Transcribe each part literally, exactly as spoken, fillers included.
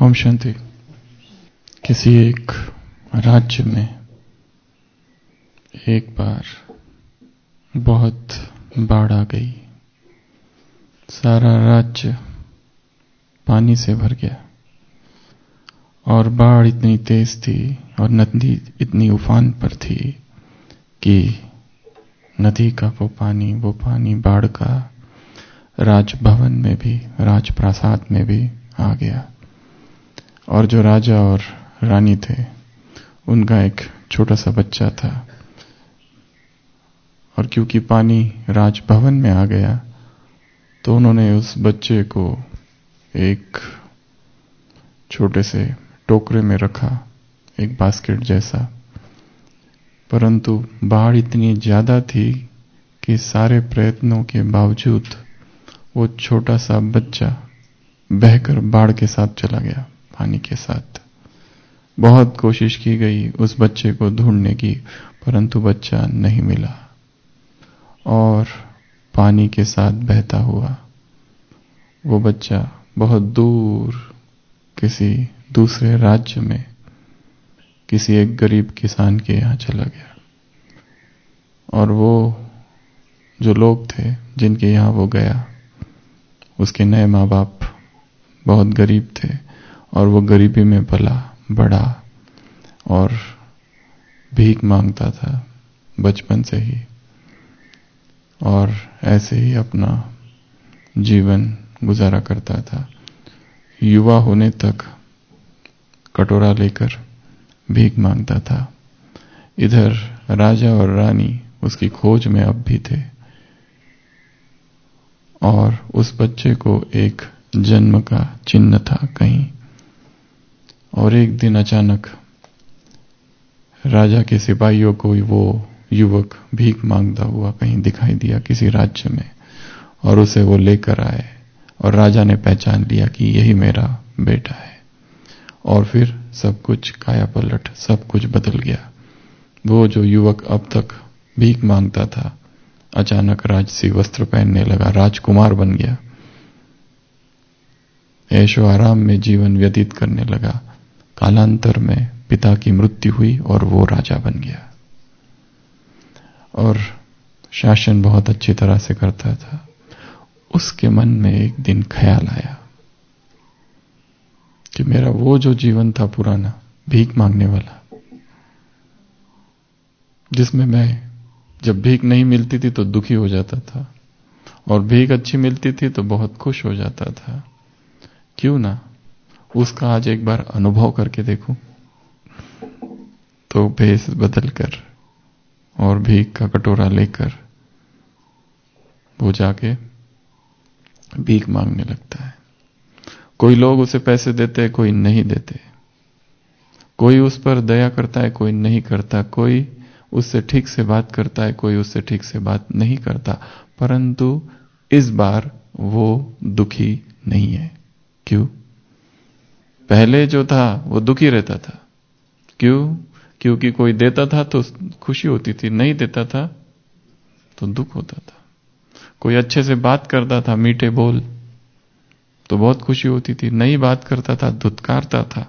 ओम शांति। किसी एक राज्य में एक बार बहुत बाढ़ आ गई। सारा राज्य पानी से भर गया और बाढ़ इतनी तेज थी और नदी इतनी उफान पर थी कि नदी का वो पानी वो पानी बाढ़ का राजभवन में भी, राजप्रासाद में भी आ गया। और जो राजा और रानी थे उनका एक छोटा सा बच्चा था, और क्योंकि पानी राजभवन में आ गया तो उन्होंने उस बच्चे को एक छोटे से टोकरे में रखा, एक बास्केट जैसा। परंतु बाढ़ इतनी ज्यादा थी कि सारे प्रयत्नों के बावजूद वो छोटा सा बच्चा बहकर बाढ़ के साथ चला गया, पानी के साथ। बहुत कोशिश की गई उस बच्चे को ढूंढने की, परंतु बच्चा नहीं मिला और पानी के साथ बहता हुआ वो बच्चा बहुत दूर किसी दूसरे राज्य में किसी एक गरीब किसान के यहाँ चला गया। और वो जो लोग थे जिनके यहाँ वो गया, उसके नए माँ बाप बहुत गरीब थे और वो गरीबी में पला बड़ा और भीख मांगता था बचपन से ही, और ऐसे ही अपना जीवन गुजारा करता था। युवा होने तक कटोरा लेकर भीख मांगता था। इधर राजा और रानी उसकी खोज में अब भी थे और उस बच्चे को एक जन्म का चिन्ह था कहीं। और एक दिन अचानक राजा के सिपाहियों को वो युवक भीख मांगता हुआ कहीं दिखाई दिया किसी राज्य में, और उसे वो लेकर आए और राजा ने पहचान लिया कि यही मेरा बेटा है। और फिर सब कुछ काया पलट, सब कुछ बदल गया। वो जो युवक अब तक भीख मांगता था अचानक राजसी वस्त्र पहनने लगा, राजकुमार बन गया, ऐशो आराम में जीवन व्यतीत करने लगा। कालांतर में पिता की मृत्यु हुई और वो राजा बन गया और शासन बहुत अच्छी तरह से करता था। उसके मन में एक दिन ख्याल आया कि मेरा वो जो जीवन था पुराना, भीख मांगने वाला, जिसमें मैं जब भीख नहीं मिलती थी तो दुखी हो जाता था और भीख अच्छी मिलती थी तो बहुत खुश हो जाता था, क्यों ना उसका आज एक बार अनुभव करके देखूं। तो भेष बदल कर और भीख का कटोरा लेकर वो जाके भीख मांगने लगता है। कोई लोग उसे पैसे देते, कोई नहीं देते, कोई उस पर दया करता है, कोई नहीं करता, कोई उससे ठीक से बात करता है, कोई उससे ठीक से बात नहीं करता। परंतु इस बार वो दुखी नहीं है। क्यों? पहले जो था वो दुखी रहता था। क्यों? क्योंकि कोई देता था तो खुशी होती थी, नहीं देता था तो दुख होता था। कोई अच्छे से बात करता था, मीठे बोल, तो बहुत खुशी होती थी, नहीं बात करता था, धुतकारता था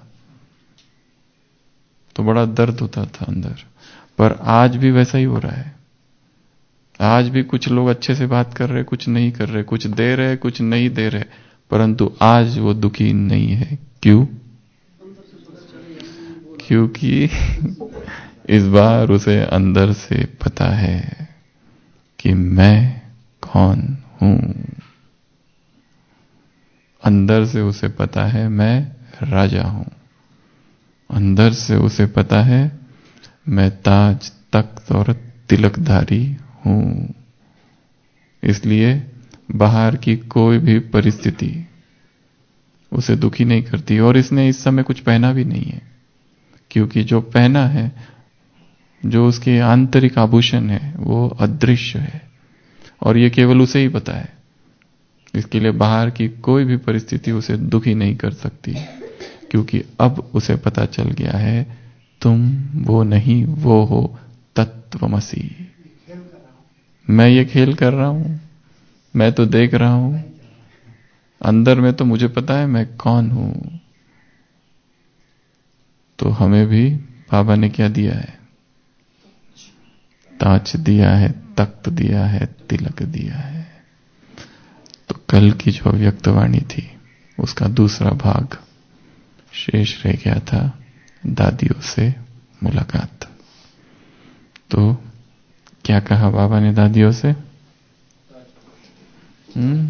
तो बड़ा दर्द होता था अंदर। पर आज भी वैसा ही हो रहा है। आज भी कुछ लोग अच्छे से बात कर रहे, कुछ नहीं कर रहे, कुछ दे रहे, कुछ नहीं दे रहे, परंतु आज वो दुखी नहीं है। क्यों? क्योंकि इस बार उसे अंदर से पता है कि मैं कौन हूं। अंदर से उसे पता है मैं राजा हूं। अंदर से उसे पता है मैं ताज, तख्त और तिलकधारी हूं। इसलिए बाहर की कोई भी परिस्थिति उसे दुखी नहीं करती। और इसने इस समय कुछ पहना भी नहीं है, क्योंकि जो पहना है, जो उसके आंतरिक आभूषण है, वो अदृश्य है और ये केवल उसे ही पता है। इसके लिए बाहर की कोई भी परिस्थिति उसे दुखी नहीं कर सकती, क्योंकि अब उसे पता चल गया है तुम वो नहीं, वो हो तत्वमसि। मैं ये खेल कर रहा हूं, मैं तो देख रहा हूं, अंदर में तो मुझे पता है मैं कौन हूं। तो हमें भी बाबा ने क्या दिया है? ताज दिया है, तख्त दिया है, तिलक दिया है। तो कल की जो अव्यक्तवाणी थी उसका दूसरा भाग शेष रह गया था, दादियों से मुलाकात। तो क्या कहा बाबा ने दादियों से? हम्म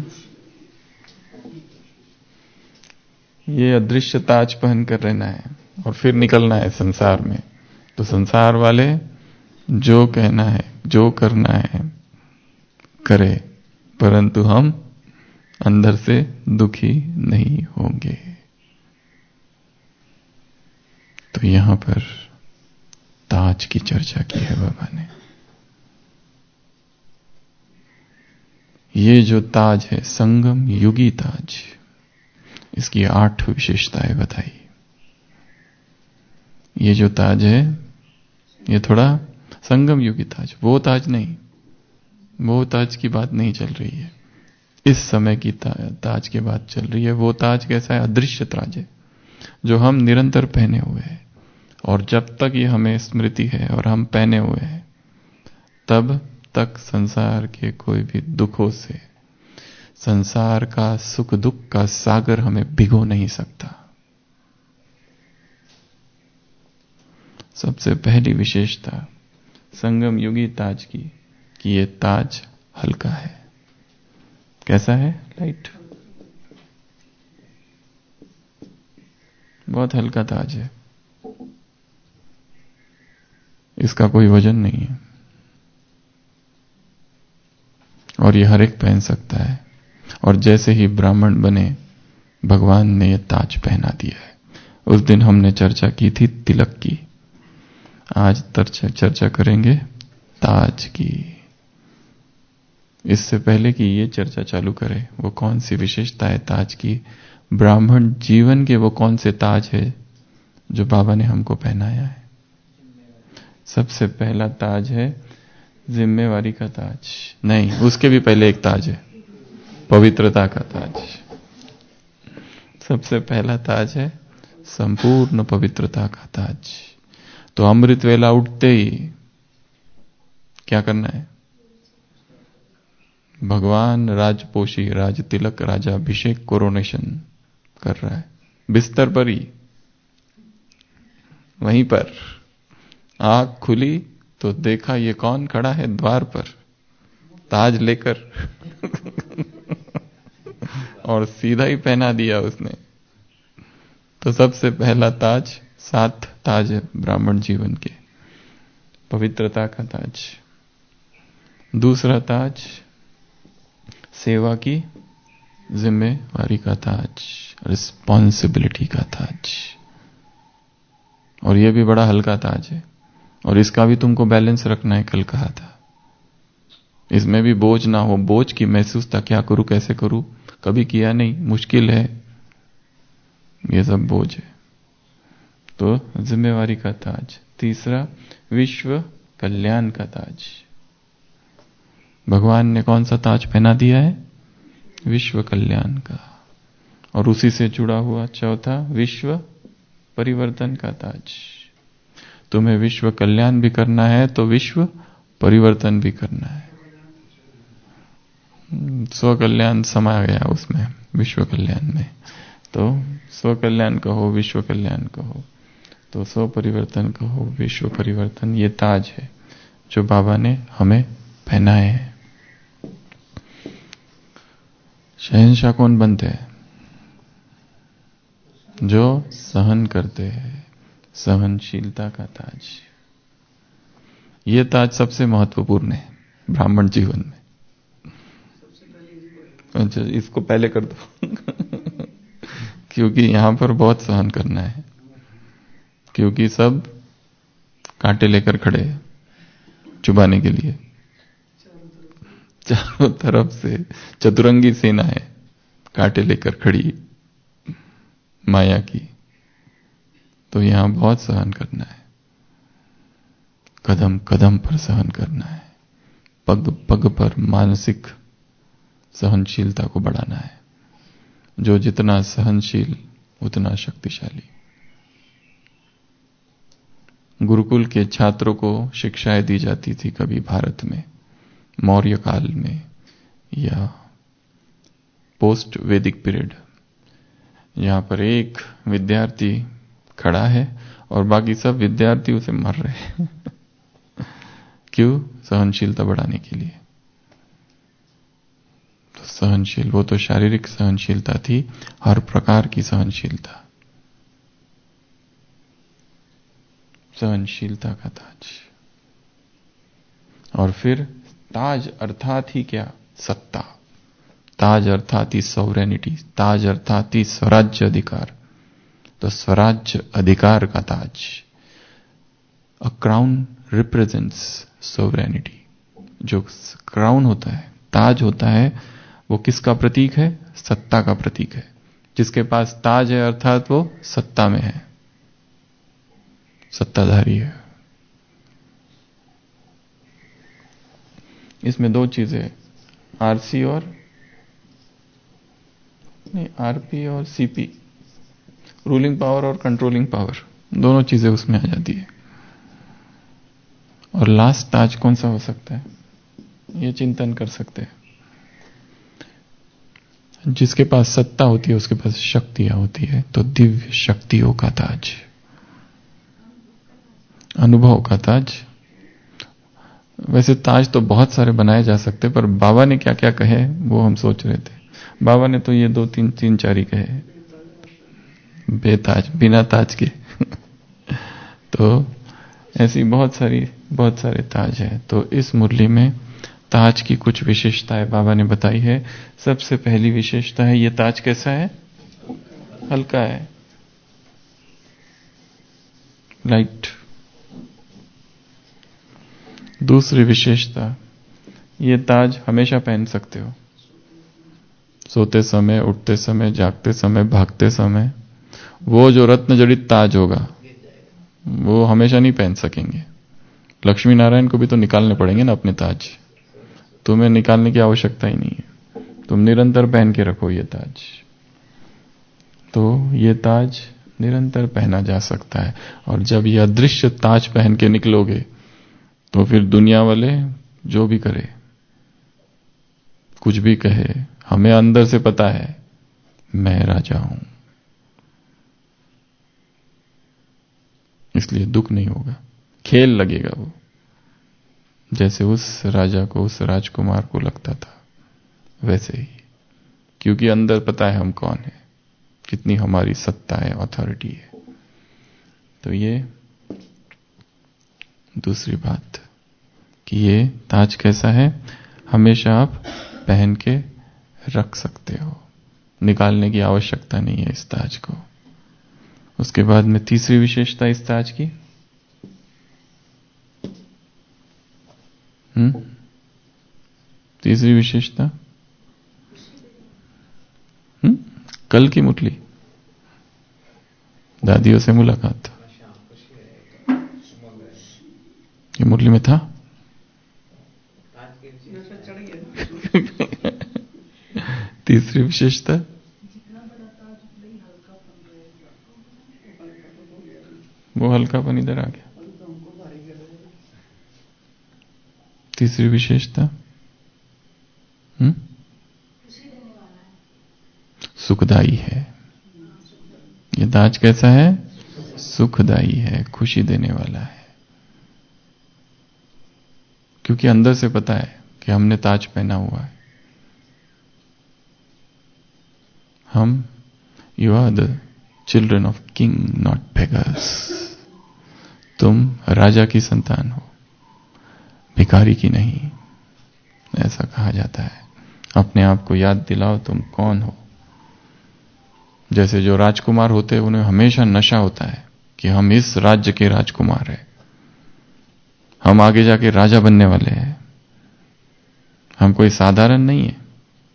ये अदृश्य ताज पहन कर रहना है और फिर निकलना है संसार में। तो संसार वाले जो कहना है, जो करना है करे, परंतु हम अंदर से दुखी नहीं होंगे। तो यहां पर ताज की चर्चा की है बाबा ने। ये जो ताज है संगम युगी ताज, इसकी आठ विशेषताएं बताई। ये जो ताज है ये थोड़ा संगम युगी ताज, वो ताज नहीं, वो ताज की बात नहीं चल रही है। इस समय की ता, ताज की बात चल रही है। वो ताज कैसा है? अदृश्य ताज है, जो हम निरंतर पहने हुए हैं। और जब तक ये हमें स्मृति है और हम पहने हुए हैं, तब तक संसार के कोई भी दुखों से, संसार का सुख दुख का सागर हमें भिगो नहीं सकता। सबसे पहली विशेषता संगम युगी ताज की कि ये ताज हल्का है। कैसा है? लाइट, बहुत हल्का ताज है। इसका कोई वजन नहीं है और ये हर एक पहन सकता है। और जैसे ही ब्राह्मण बने, भगवान ने ये ताज पहना दिया है। उस दिन हमने चर्चा की थी तिलक की, आज चर्चा करेंगे ताज की। इससे पहले कि ये चर्चा चालू करें, वो कौन सी विशेषता है ताज की, ब्राह्मण जीवन के वो कौन से ताज है जो बाबा ने हमको पहनाया है? सबसे पहला ताज है जिम्मेवारी का ताज। नहीं, उसके भी पहले एक ताज है, पवित्रता का ताज। सबसे पहला ताज है संपूर्ण पवित्रता का ताज। तो अमृत वेला उठते ही क्या करना है? भगवान राजपोशी, राज तिलक, राजा अभिषेक, कोरोनेशन कर रहा है बिस्तर पर ही। वहीं पर आंख खुली तो देखा ये कौन खड़ा है द्वार पर, ताज लेकर और सीधा ही पहना दिया उसने। तो सबसे पहला ताज, सात ताज है ब्राह्मण जीवन के, पवित्रता का ताज। दूसरा ताज सेवा की जिम्मेवारी का ताज, रिस्पॉन्सिबिलिटी का ताज। और यह भी बड़ा हल्का ताज है और इसका भी तुमको बैलेंस रखना है, कल कहा था। इसमें भी बोझ ना हो। बोझ की महसूस था, क्या करूं कैसे करूं, कभी किया नहीं, मुश्किल है, ये सब बोझ है। तो जिम्मेवारी का ताज। तीसरा विश्व कल्याण का ताज। भगवान ने कौन सा ताज पहना दिया है? विश्व कल्याण का। और उसी से जुड़ा हुआ चौथा विश्व परिवर्तन का ताज। तुम्हें विश्व कल्याण भी करना है तो विश्व परिवर्तन भी करना है। स्व कल्याण समा गया उसमें, विश्व कल्याण में। तो स्व कल्याण कहो, विश्व कल्याण कहो, तो स्व परिवर्तन कहो, विश्व परिवर्तन, ये ताज है जो बाबा ने हमें पहनाए हैं। शहंशाह कौन बनते हैं? जो सहन करते हैं, सहनशीलता का ताज। ये ताज सबसे महत्वपूर्ण है ब्राह्मण जीवन में। अच्छा, इसको पहले कर दो क्योंकि यहां पर बहुत सहन करना है, क्योंकि सब कांटे लेकर खड़े हैं चुबाने के लिए। चारों तरफ से चतुरंगी सेना है कांटे लेकर खड़ी माया की। तो यहां बहुत सहन करना है, कदम कदम पर सहन करना है, पग पग पर मानसिक सहनशीलता को बढ़ाना है। जो जितना सहनशील उतना शक्तिशाली। गुरुकुल के छात्रों को शिक्षाएं दी जाती थी कभी भारत में, मौर्य काल में या पोस्ट वैदिक पीरियड, यहां पर एक विद्यार्थी खड़ा है और बाकी सब विद्यार्थी उसे मार रहे हैं क्यों? सहनशीलता बढ़ाने के लिए। तो सहनशील, वो तो शारीरिक सहनशीलता थी, हर प्रकार की सहनशीलता, सहनशीलता का ताज। और फिर ताज अर्थात ही क्या? सत्ता। ताज अर्थात ही सॉवरेनिटी, ताज अर्थात ही स्वराज्य अधिकार। तो स्वराज्य अधिकार का ताज। A crown represents sovereignty. जो क्राउन होता है, ताज होता है, वो किसका प्रतीक है? सत्ता का प्रतीक है। जिसके पास ताज है अर्थात वो सत्ता में है, सत्ताधारी है। इसमें दो चीजें, आरसी और नहीं आरपी और सीपी, रूलिंग पावर और कंट्रोलिंग पावर, दोनों चीजें उसमें आ जाती है। और लास्ट ताज कौन सा हो सकता है, ये चिंतन कर सकते हैं। जिसके पास सत्ता होती है उसके पास शक्तियां होती है, तो दिव्य शक्तियों का ताज, अनुभव का ताज। वैसे ताज तो बहुत सारे बनाए जा सकते, पर बाबा ने क्या क्या कहे वो हम सोच रहे थे। बाबा ने तो ये दो तीन तीन चार ही कहे, बेताज, बिना ताज के तो ऐसी बहुत सारी बहुत सारे ताज हैं। तो इस मुरली में ताज की कुछ विशेषताएं बाबा ने बताई है। सबसे पहली विशेषता है, ये ताज कैसा है? हल्का है, लाइट। दूसरी विशेषता, ये ताज हमेशा पहन सकते हो, सोते समय, उठते समय, जागते समय, भागते समय। वो जो रत्न जड़ित ताज होगा वो हमेशा नहीं पहन सकेंगे। लक्ष्मी नारायण को भी तो निकालने पड़ेंगे ना अपने ताज, तुम्हें निकालने की आवश्यकता ही नहीं है, तुम निरंतर पहन के रखो ये ताज। तो ये ताज निरंतर पहना जा सकता है। और जब ये अदृश्य ताज पहन के निकलोगे तो फिर दुनिया वाले जो भी करे, कुछ भी कहे, हमें अंदर से पता है मैं राजा हूं, इसलिए दुख नहीं होगा, खेल लगेगा वो, जैसे उस राजा को, उस राजकुमार को लगता था वैसे ही, क्योंकि अंदर पता है हम कौन है, कितनी हमारी सत्ता है, अथॉरिटी है। तो ये दूसरी बात कि ये ताज कैसा है, हमेशा आप पहन के रख सकते हो, निकालने की आवश्यकता नहीं है इस ताज को। उसके बाद में तीसरी विशेषता इस ताज की, हम्म तीसरी विशेषता, हम्म कल की मुरली, दादियों से मुलाकात, ये मुरली में था तीसरी विशेषता, वो हल्कापन इधर आ गया। तीसरी विशेषता, हम्म सुखदाई है। ये ताज कैसा है? सुखदाई है, खुशी देने वाला है। क्योंकि अंदर से पता है कि हमने ताज पहना हुआ है। हम, you are the children of king not beggars. तुम राजा की संतान हो, भिखारी की नहीं, ऐसा कहा जाता है। अपने आप को याद दिलाओ तुम कौन हो। जैसे जो राजकुमार होते हैं उन्हें हमेशा नशा होता है कि हम इस राज्य के राजकुमार हैं, हम आगे जाके राजा बनने वाले हैं, हम कोई साधारण नहीं है।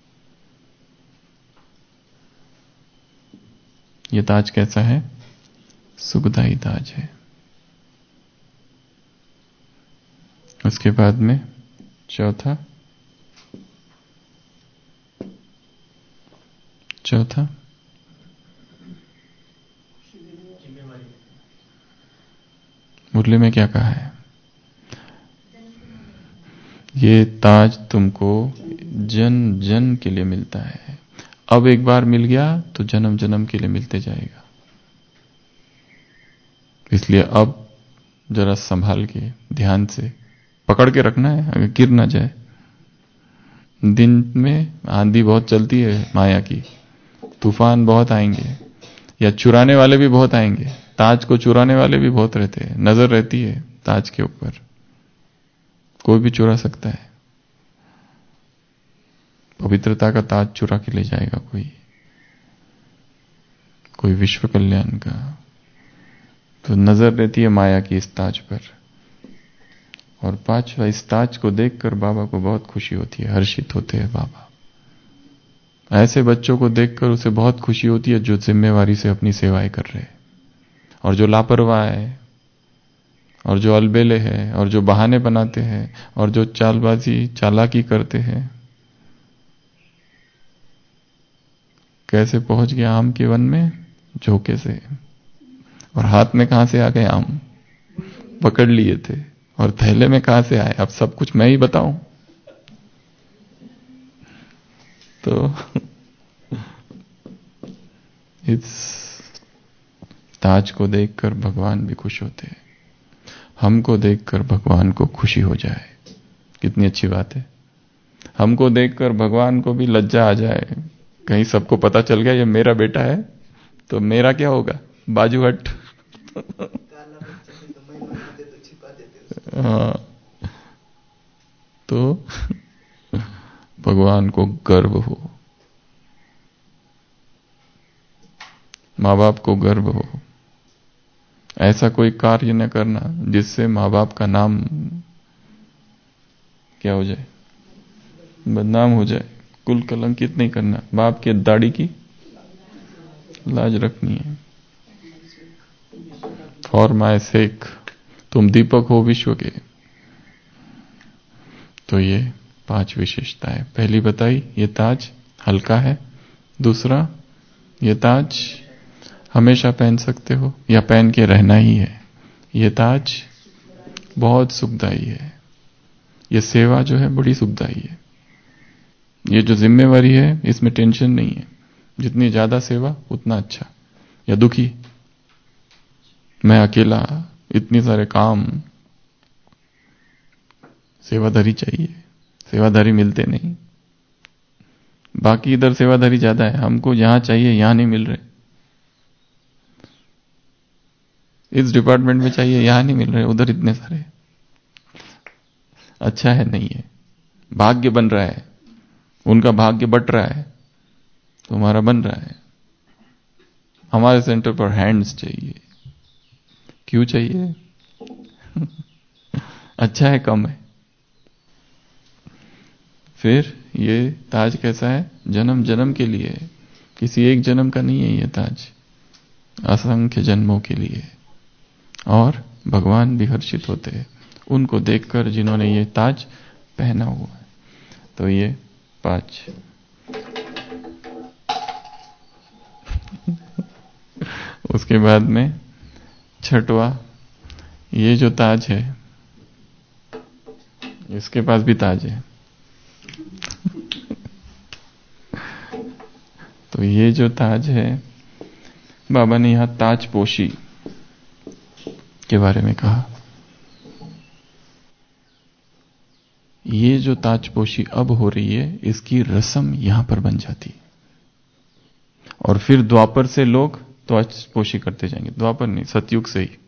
ये ताज कैसा है? सुखदाई ताज है। उसके बाद में चौथा, चौथा मुरली में क्या कहा है? ये ताज तुमको जन जन के लिए मिलता है। अब एक बार मिल गया तो जन्म जन्म के लिए मिलते जाएगा। इसलिए अब जरा संभाल के ध्यान से पकड़ के रखना है, अगर गिर ना जाए। दिन में आंधी बहुत चलती है माया की, तूफान बहुत आएंगे, या चुराने वाले भी बहुत आएंगे। ताज को चुराने वाले भी बहुत रहते हैं, नजर रहती है ताज के ऊपर, कोई भी चुरा सकता है। पवित्रता का ताज चुरा के ले जाएगा कोई, कोई विश्व कल्याण का। तो नजर रहती है माया की इस ताज पर। और पांचवा, इस ताज को देखकर बाबा को बहुत खुशी होती है, हर्षित होते हैं बाबा। ऐसे बच्चों को देखकर उसे बहुत खुशी होती है जो जिम्मेवारी से अपनी सेवाएं कर रहे हैं, और जो लापरवाह है, और जो अलबेले हैं, और जो बहाने बनाते हैं, और जो चालबाजी चालाकी करते हैं। कैसे पहुंच गया आम के वन में? झोंके से। और हाथ में कहां से आ गए आम? पकड़ लिए थे। और थैले में कहां से आए? अब सब कुछ मैं ही बताऊं तो इस ताज को देखकर भगवान भी खुश होते हैं। हमको देखकर भगवान को खुशी हो जाए, कितनी अच्छी बात है। हमको देखकर भगवान को भी लज्जा आ जाए, कहीं सबको पता चल गया ये मेरा बेटा है तो मेरा क्या होगा? बाजू हट। हाँ, तो भगवान को गर्व हो, माँ बाप को गर्व हो। ऐसा कोई कार्य न करना जिससे माँ बाप का नाम क्या हो जाए, बदनाम हो जाए। कुल कलंकित नहीं करना, बाप के दाढ़ी की लाज रखनी है। फॉर माय सेक, तुम दीपक हो विश्व के। तो ये पांच विशेषताएं पहली बताई, ये ताज हल्का है। दूसरा, ये ताज हमेशा पहन सकते हो या पहन के रहना ही है। ये ताज बहुत सुखदाई है। ये सेवा जो है बड़ी सुखदाई है। ये जो जिम्मेवारी है इसमें टेंशन नहीं है, जितनी ज्यादा सेवा उतना अच्छा। या दुखी, मैं अकेला, इतने सारे काम, सेवाधारी चाहिए। सेवाधारी मिलते नहीं, बाकी इधर सेवाधारी ज्यादा है, हमको यहां चाहिए यहां नहीं मिल रहे। इस डिपार्टमेंट में चाहिए यहां नहीं मिल रहे, उधर इतने सारे। अच्छा है नहीं है, भाग्य बन रहा है, उनका भाग्य बट रहा है, तुम्हारा बन रहा है। हमारे सेंटर पर हैंड्स चाहिए। क्यों चाहिए? अच्छा है कम है। फिर ये ताज कैसा है? जन्म जन्म के लिए, किसी एक जन्म का नहीं है ये ताज, असंख्य जन्मों के लिए। और भगवान भी हर्षित होते हैं उनको देखकर जिन्होंने ये ताज पहना हुआ है। तो ये पांच। उसके बाद में छठवा, ये जो ताज है, इसके पास भी ताज है। तो ये जो ताज है, बाबा ने यहां ताजपोशी के बारे में कहा। ये जो ताजपोशी अब हो रही है, इसकी रस्म यहां पर बन जाती, और फिर द्वापर से लोग ताजपोशी करते जाएंगे। द्वापर नहीं, सतयुग से ही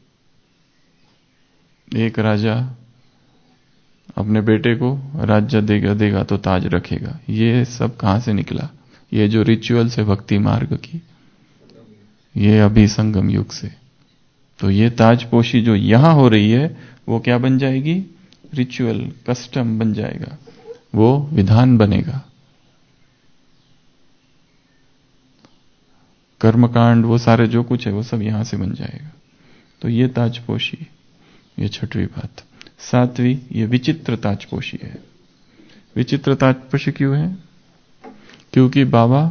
एक राजा अपने बेटे को राज्य देगा देगा तो ताज रखेगा। ये सब कहां से निकला? ये जो रिचुअल्स है भक्ति मार्ग की, ये अभी संगम युग से। तो ये ताजपोशी जो यहां हो रही है वो क्या बन जाएगी? रिचुअल, कस्टम बन जाएगा, वो विधान बनेगा। कर्मकांड, वो सारे जो कुछ है वो सब यहां से बन जाएगा। तो ये ताजपोशी, ये छठवीं बात। सातवीं, ये विचित्र ताजपोशी है। विचित्र ताजपोशी क्यों है? क्योंकि बाबा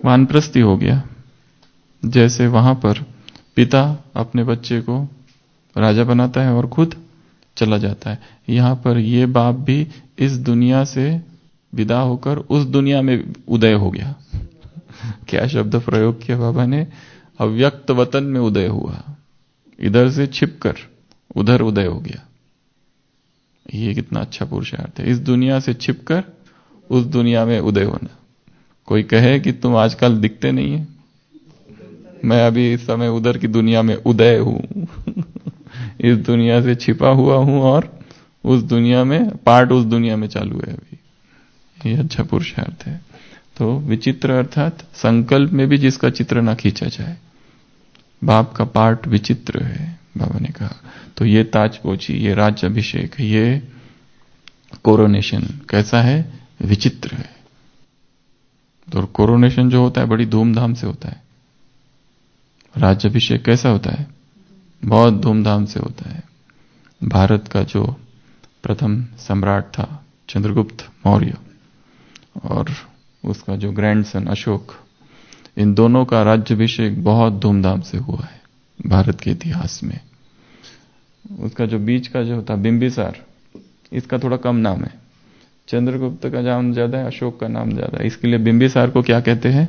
वानप्रस्थी हो गया। जैसे वहां पर पिता अपने बच्चे को राजा बनाता है और खुद चला जाता है। यहां पर ये बाप भी इस दुनिया से विदा होकर उस दुनिया में उदय हो गया। क्या शब्द प्रयोग किया बाबा ने? अव्यक्त वतन में उदय हुआ, इधर से छिपकर उधर उदय हो गया। ये कितना अच्छा पुरुषार्थ है, इस दुनिया से छिपकर उस दुनिया में उदय होना। कोई कहे कि तुम आजकल दिखते नहीं है, मैं अभी इस समय उधर की दुनिया में उदय हूं। इस दुनिया से छिपा हुआ हूं और उस दुनिया में पार्ट उस दुनिया में चालू है अभी। ये अच्छा पुरुषार्थ है। तो विचित्र अर्थात संकल्प में भी जिसका चित्र ना खींचा जाए। बाप का पार्ट विचित्र है, बाबा ने कहा। तो ये ताजपोची, ये राज्य अभिषेक, ये कोरोनेशन कैसा है? विचित्र है। तो कोरोनेशन जो होता है बड़ी धूमधाम से होता है। राज्याभिषेक कैसा होता है? बहुत धूमधाम से होता है। भारत का जो प्रथम सम्राट था चंद्रगुप्त मौर्य और उसका जो ग्रैंडसन अशोक, इन दोनों का राज्याभिषेक बहुत धूमधाम से हुआ है भारत के इतिहास में। उसका जो बीच का जो था बिंबिसार, इसका थोड़ा कम नाम है। चंद्रगुप्त का नाम ज्यादा है, अशोक का नाम ज्यादा है। इसके लिए बिंबिसार को क्या कहते हैं?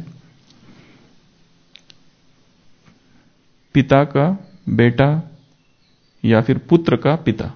पिता का बेटा या फिर पुत्र का पिता।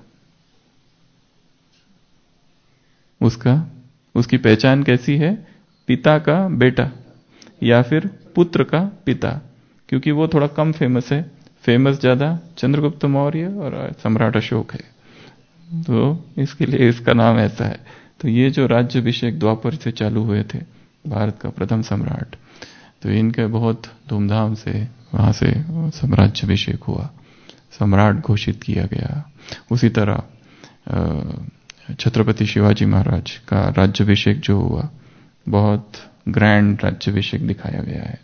उसका उसकी पहचान कैसी है? पिता का बेटा या फिर पुत्र का पिता, क्योंकि वो थोड़ा कम फेमस है। फेमस ज्यादा चंद्रगुप्त मौर्य और सम्राट अशोक है, तो इसके लिए इसका नाम ऐसा है। तो ये जो राज्याभिषेक द्वापर से चालू हुए थे, भारत का प्रथम सम्राट, तो इनके बहुत धूमधाम से वहां से राज्याभिषेक हुआ, सम्राट घोषित किया गया। उसी तरह छत्रपति शिवाजी महाराज का राज्याभिषेक जो हुआ, बहुत ग्रैंड राज्याभिषेक दिखाया गया है।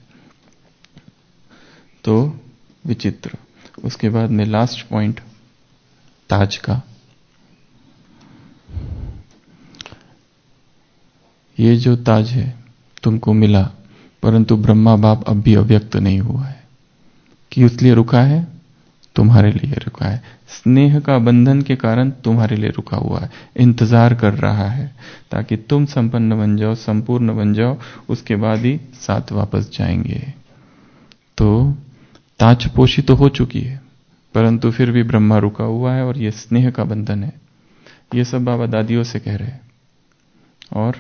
तो विचित्र। उसके बाद में लास्ट पॉइंट ताज का। ये जो ताज है तुमको मिला, परंतु ब्रह्मा बाप अब भी अव्यक्त नहीं हुआ है। किस लिए रुका है? तुम्हारे लिए रुका है। स्नेह का बंधन के कारण तुम्हारे लिए रुका हुआ है, इंतजार कर रहा है ताकि तुम संपन्न बन जाओ, संपूर्ण बन जाओ, उसके बाद ही साथ वापस जाएंगे। तो ताजपोशी तो हो चुकी है, परंतु फिर भी ब्रह्मा रुका हुआ है और ये स्नेह का बंधन है। ये सब बाबा दादियों से कह रहे हैं और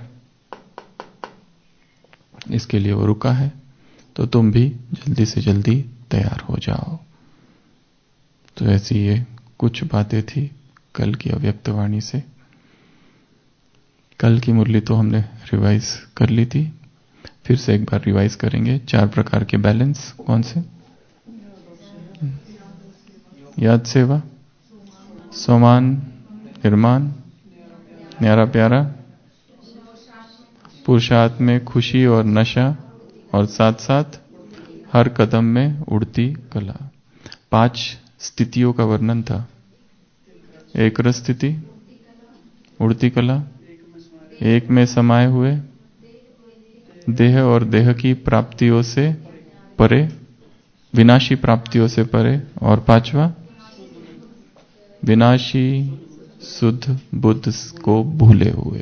इसके लिए वो रुका है। तो तुम भी जल्दी से जल्दी तैयार हो जाओ। तो ऐसी ये कुछ बातें थी कल की अव्यक्त वाणी से। कल की मुरली तो हमने रिवाइज कर ली थी, फिर से एक बार रिवाइज करेंगे। चार प्रकार के बैलेंस कौन से? याद सेवा, सोमान, निर्माण, न्यारा प्यारा, पुरुषार्थ में खुशी और नशा, और साथ साथ हर कदम में उड़ती कला। पांच स्थितियों का वर्णन था। एक रस स्थिति, उड़ती कला, एक में समाये हुए, देह और देह की प्राप्तियों से परे, विनाशी प्राप्तियों से परे, और पांचवा विनाशी शुद्ध बुद्ध को भूले हुए।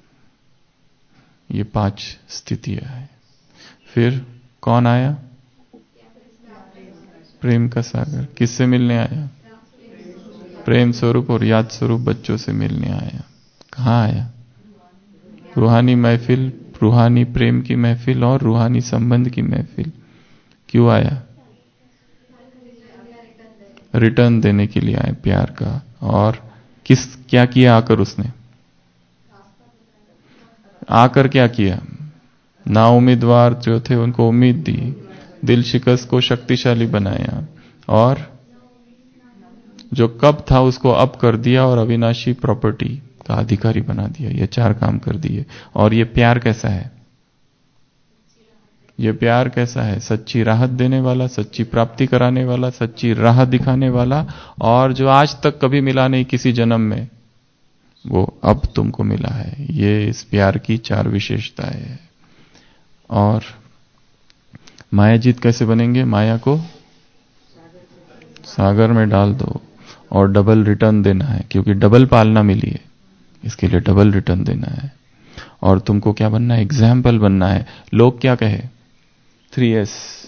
ये पांच स्थितियां हैं। फिर कौन आया? प्रेम का सागर। किससे मिलने आया? प्रेम स्वरूप और याद स्वरूप बच्चों से मिलने आया। कहाँ आया? रूहानी महफिल, रूहानी प्रेम की महफिल और रूहानी संबंध की महफिल। क्यों आया? रिटर्न देने के लिए आए, प्यार का। और किस क्या किया आकर उसने? आकर क्या किया? ना उम्मीदवार जो थे उनको उम्मीद दी, दिल शिकस्त को शक्तिशाली बनाया, और जो कब था उसको अब कर दिया, और अविनाशी प्रॉपर्टी का अधिकारी बना दिया। ये चार काम कर दिए। और ये प्यार कैसा है? ये प्यार कैसा है? सच्ची राहत देने वाला, सच्ची प्राप्ति कराने वाला, सच्ची राह दिखाने वाला, और जो आज तक कभी मिला नहीं किसी जन्म में, वो अब तुमको मिला है। ये इस प्यार की चार विशेषताएं हैं। और मायाजीत कैसे बनेंगे? माया को सागर में डाल दो और डबल रिटर्न देना है, क्योंकि डबल पालना मिली है, इसके लिए डबल रिटर्न देना है। और तुमको क्या बनना है? एग्जाम्पल बनना है। लोग क्या कहे? Three S.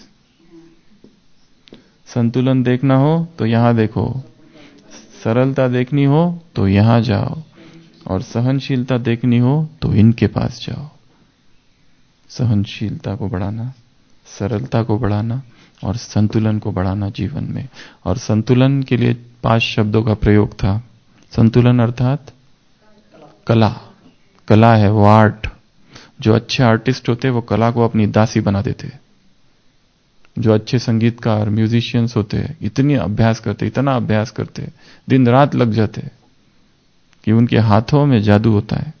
संतुलन देखना हो तो यहां देखो, सरलता देखनी हो तो यहां जाओ, और सहनशीलता देखनी हो तो इनके पास जाओ। सहनशीलता को बढ़ाना, सरलता को बढ़ाना और संतुलन को बढ़ाना जीवन में। और संतुलन के लिए पांच शब्दों का प्रयोग था। संतुलन अर्थात कला। कला है वो, आर्ट। जो अच्छे आर्टिस्ट होते वो कला को अपनी दासी बना देते। जो अच्छे संगीतकार, म्यूजिशियंस होते हैं, इतनी अभ्यास करते, इतना अभ्यास करते, दिन रात लग जाते कि उनके हाथों में जादू होता है।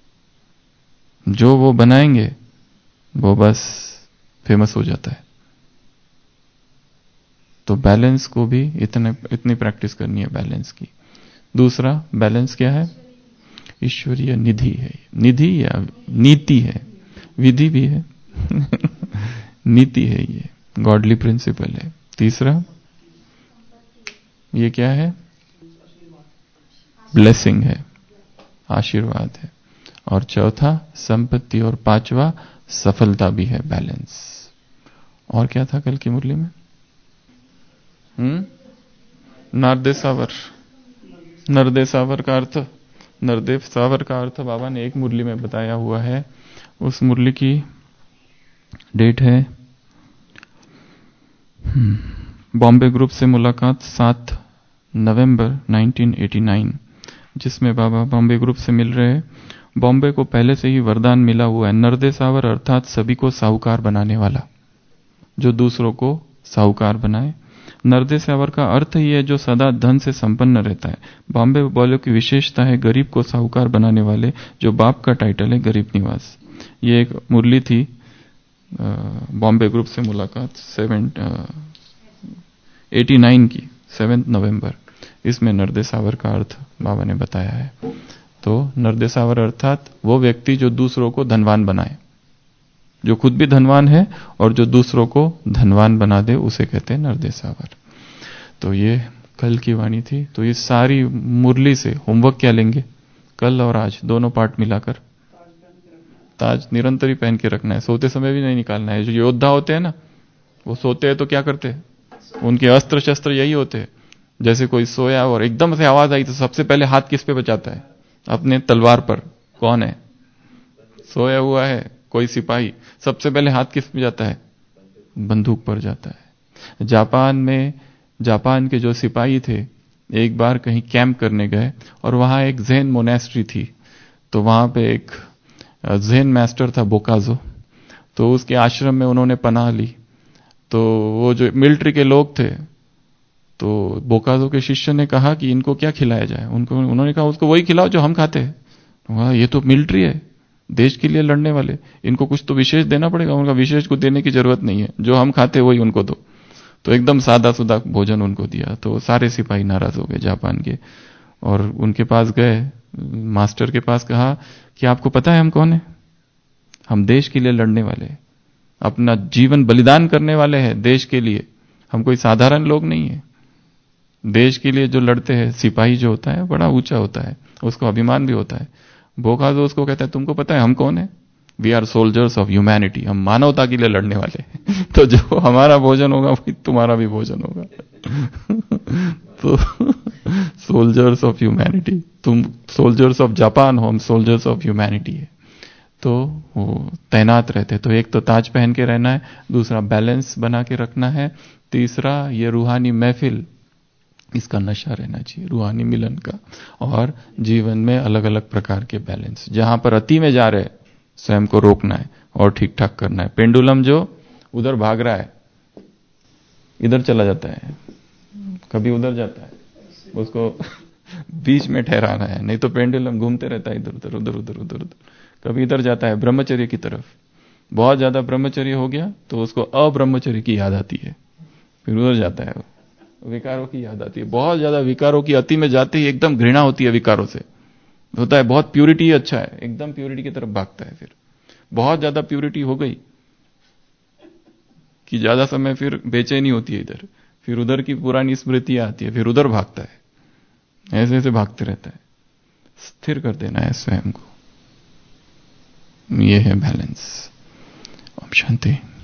जो वो बनाएंगे वो बस फेमस हो जाता है। तो बैलेंस को भी इतने इतनी प्रैक्टिस करनी है, बैलेंस की। दूसरा बैलेंस क्या है? ईश्वरीय निधि है। निधि या नीति है, विधि भी है नीति है, ये गॉडली प्रिंसिपल है। तीसरा ये क्या है? ब्लेसिंग है, आशीर्वाद है। और चौथा संपत्ति, और पांचवा सफलता भी है, बैलेंस। और क्या था कल की मुरली में? हम्म नरदेसावर। नरदेसावर का अर्थ, नरदेव सावर का अर्थ बाबा ने एक मुरली में बताया हुआ है। उस मुरली की डेट है बॉम्बे ग्रुप से मुलाकात सात नवंबर नाइनटीन एटी नाइन, जिसमें बाबा बॉम्बे ग्रुप से मिल रहे हैं। बॉम्बे को पहले से ही वरदान मिला हुआ है, नरदेसावर अर्थात सभी को साहूकार बनाने वाला, जो दूसरों को साहूकार बनाए। नरदेसावर का अर्थ ही है जो सदा धन से संपन्न रहता है। बॉम्बे वालों की विशेषता है गरीब को साहूकार बनाने वाले, जो बाप का टाइटल है गरीब निवास। ये एक मुरली थी बॉम्बे ग्रुप से मुलाकात सेवन एटी नाइन की, सेवेंथ नवंबर। इसमें नरदेसावर का अर्थ बाबा ने बताया है। तो नरदेसावर अर्थात वो व्यक्ति जो दूसरों को धनवान बनाए, जो खुद भी धनवान है और जो दूसरों को धनवान बना दे, उसे कहते हैं नरदेसावर। तो ये कल की वाणी थी। तो ये सारी मुरली से होमवर्क क्या लेंगे? कल और आज दोनों पार्ट मिलाकर ताज निरंतर ही पहन के रखना है, सोते समय भी नहीं निकालना है। जो योद्धा होते हैं ना, वो सोते हैं तो क्या करते हैं? उनके अस्त्र शस्त्र यही होते हैं। जैसे कोई सोया और एकदम से आवाज आई तो सबसे पहले हाथ किस पे बचाता है? अपने तलवार पर। कौन है? सोया हुआ है कोई सिपाही, सबसे पहले हाथ किस पे जाता है? बंदूक पर जाता है। जापान में, जापान के जो सिपाही थे एक बार कहीं कैंप करने गए और वहां एक ज़ेन मोनेस्ट्री थी। तो वहां पे एक ज़ेन मास्टर था बोकाजो, तो उसके आश्रम में उन्होंने पनाह ली। तो वो जो मिलिट्री के लोग थे, तो बोकाजो के शिष्य ने कहा कि इनको क्या खिलाया जाए? उनको उन्होंने कहा उसको वही खिलाओ जो हम खाते हैं। वहां ये तो मिलिट्री है, देश के लिए लड़ने वाले, इनको कुछ तो विशेष देना पड़ेगा। उनका विशेष को देने की जरूरत नहीं है, जो हम खाते वही उनको दो। तो एकदम सादा सुदा भोजन उनको दिया। तो सारे सिपाही नाराज हो गए जापान के, और उनके पास गए, मास्टर के पास कहा कि आपको पता है हम कौन है? हम देश के लिए लड़ने वाले, अपना जीवन बलिदान करने वाले हैं देश के लिए। हम कोई साधारण लोग नहीं है। देश के लिए जो लड़ते हैं सिपाही जो होता है बड़ा ऊंचा होता है, उसको अभिमान भी होता है। बोकाजो उसको कहता है तुमको पता है हम कौन है? We are soldiers of humanity, हम मानवता के लिए लड़ने वाले हैं। तो जो हमारा भोजन होगा वही तुम्हारा भी भोजन होगा। तो सोल्जर्स ऑफ ह्यूमैनिटी, तुम सोल्जर्स ऑफ जापान हो, हम सोल्जर्स ऑफ ह्यूमैनिटी है। तो वो तैनात रहते। तो एक तो ताज पहन के रहना है, दूसरा बैलेंस बना के रखना है, तीसरा ये रूहानी महफिल, इसका नशा रहना चाहिए, रूहानी मिलन का। और जीवन में अलग अलग प्रकार के बैलेंस, जहां पर अति में जा रहे स्वयं को रोकना है और ठीक ठाक करना है। पेंडुलम जो उधर भाग रहा है, इधर चला जाता है, कभी उधर जाता है, उसको बीच में ठहराना है। नहीं तो पेंडुलम घूमते रहता है इधर उधर उधर उधर उधर उधर, कभी इधर जाता है ब्रह्मचर्य की तरफ। बहुत ज्यादा ब्रह्मचर्य हो गया तो उसको अब्रह्मचर्य की याद आती है, फिर उधर जाता है, विकारों की याद आती है। बहुत ज्यादा विकारों की अति में जाते ही एकदम घृणा होती है विकारों से, होता है बहुत प्यूरिटी अच्छा है, एकदम प्यूरिटी की तरफ भागता है। फिर बहुत ज्यादा प्यूरिटी हो गई कि ज्यादा समय फिर बेचैनी होती है इधर, फिर उधर की पुरानी स्मृतियां आती है, फिर उधर भागता है। ऐसे ऐसे भागते रहता है। स्थिर कर देना है स्वयं को। ये है बैलेंस। ओम शांति।